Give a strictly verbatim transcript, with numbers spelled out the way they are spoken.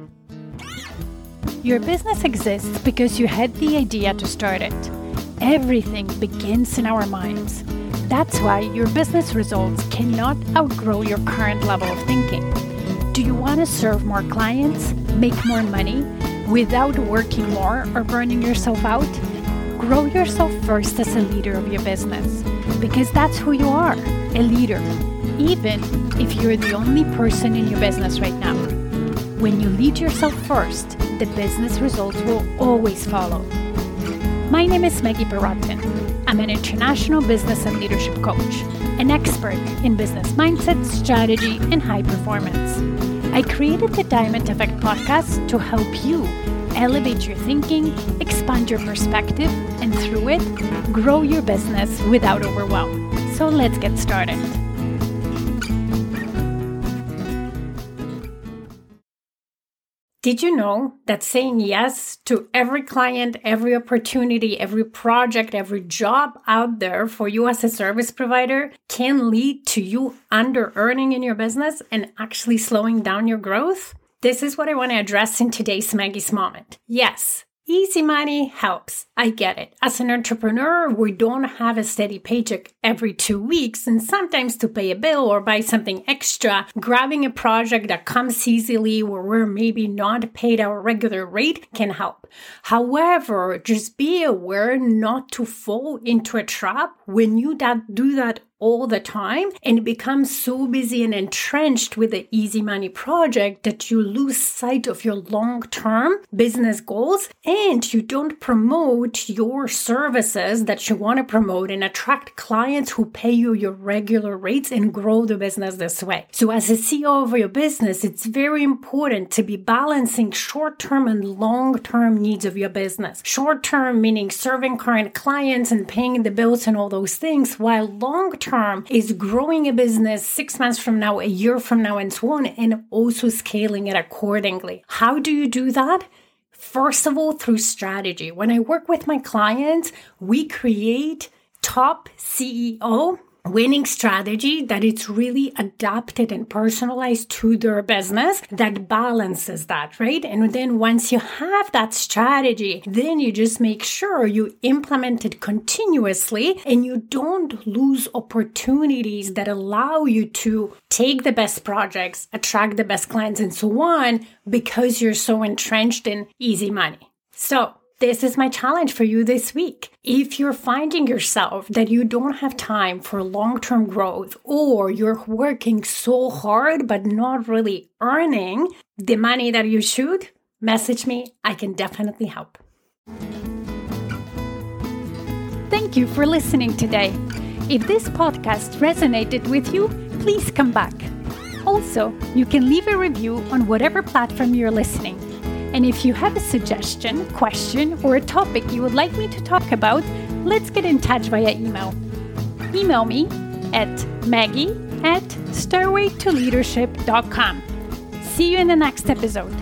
Your business exists because you had the idea to start it. Everything begins in our minds. That's why your business results cannot outgrow your current level of thinking. Do you want to serve more clients, make more money, without working more or burning yourself out? Grow yourself first as a leader of your business, because that's who you are, a leader, even if you're the only person in your business right now. When you lead yourself first, the business results will always follow. My name is Maggie Perotin. I'm an international business and leadership coach, an expert in business mindset, strategy, and high performance. I created the Diamond Effect podcast to help you elevate your thinking, expand your perspective, and through it, grow your business without overwhelm. So let's get started. Did you know that saying yes to every client, every opportunity, every project, every job out there for you as a service provider can lead to you under-earning in your business and actually slowing down your growth? This is what I want to address in today's Maggie's Moment. Yes, easy money helps. I get it. As an entrepreneur, we don't have a steady paycheck every two weeks, and sometimes to pay a bill or buy something extra, grabbing a project that comes easily where we're maybe not paid our regular rate can help. However, just be aware not to fall into a trap when you that do that all the time and become so busy and entrenched with the easy money project that you lose sight of your long-term business goals and you don't promote your services that you want to promote and attract clients who pay you your regular rates and grow the business this way. So as a C E O of your business, it's very important to be balancing short-term and long-term needs of your business. Short-term meaning serving current clients and paying the bills and all those things, while long-term term is growing a business six months from now, a year from now, and so on, and also scaling it accordingly. How do you do that? First of all, through strategy. When I work with my clients, we create top C E O winning strategy that it's really adapted and personalized to their business that balances that, right? And then once you have that strategy, then you just make sure you implement it continuously and you don't lose opportunities that allow you to take the best projects, attract the best clients, and so on, because you're so entrenched in easy money. So this is my challenge for you this week. If you're finding yourself that you don't have time for long-term growth, or you're working so hard but not really earning the money that you should, message me. I can definitely help. Thank you for listening today. If this podcast resonated with you, please come back. Also, you can leave a review on whatever platform you're listening. And if you have a suggestion, question, or a topic you would like me to talk about, let's get in touch via email. Email me at maggie at stairway to leadership dot com. See you in the next episode.